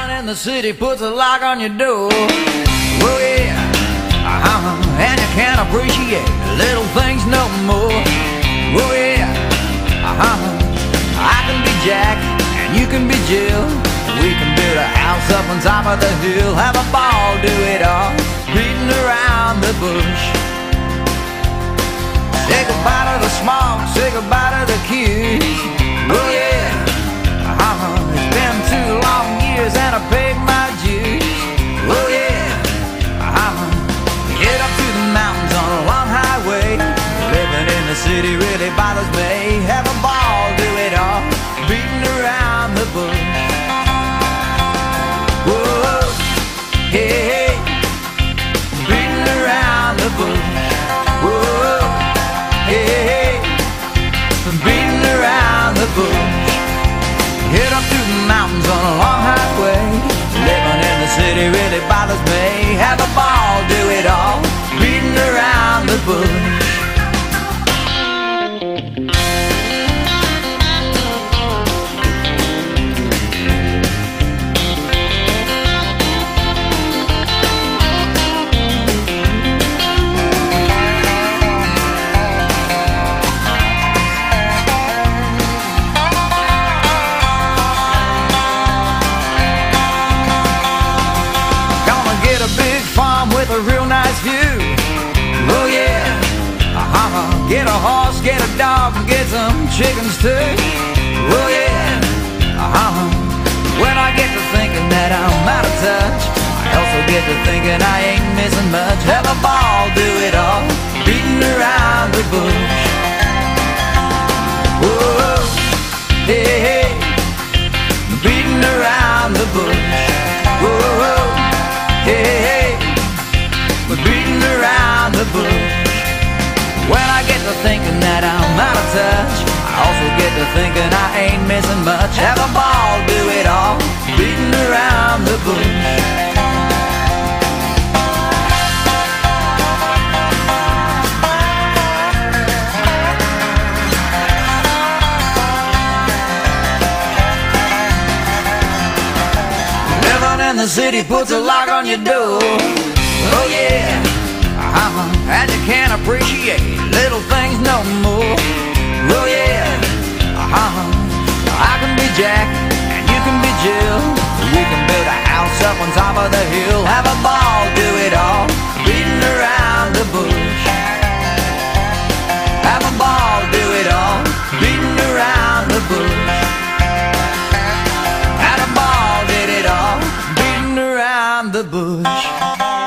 Living in the city puts a lock on your door. Oh yeah, and you can't appreciate little things no more. Oh yeah, I can be Jack and you can be Jill. We can build a house up on top of the hill, have a ball, do it all, beating around the bush. Say goodbye to the smoke, say goodbye to the kids. Oh yeah, it's been 2 long years and I paid my dues. Oh yeah, head up to the mountains on a long highway. Living in the city really bothers me. Have a ball, do it all, beating around the bush. Whoa, hey, hey, beating around the bush. Whoa, hey, hey, beating around the bush. Head up through the mountains on a long highway. Living in the city really bothers me. Have a ball, do it all, beating around the bush. With a real nice view. Oh yeah, get a horse, get a dog, and get some chickens too. Oh yeah, when I get to thinking that I'm out of touch, I also get to thinking I ain't missing much. Have a ball, do it all, beating around the bush. Whoa, hey, hey, beating around the bush. Whoa, hey, hey, we're beating around the bush. When I get to thinking that I'm out of touch, I also get to thinking I ain't missing much. Have a ball, do it all, beating around the bush. Living in the city puts a lock on your door. Oh yeah, and you can't appreciate little things no more. Oh yeah, I can be Jack and you can be Jill. We can build a house up on top of the hill, have a ball, do it all, beating around the bush. Have a ball, do it all, beating around the bush. Had a ball, did it all, beating around the bush.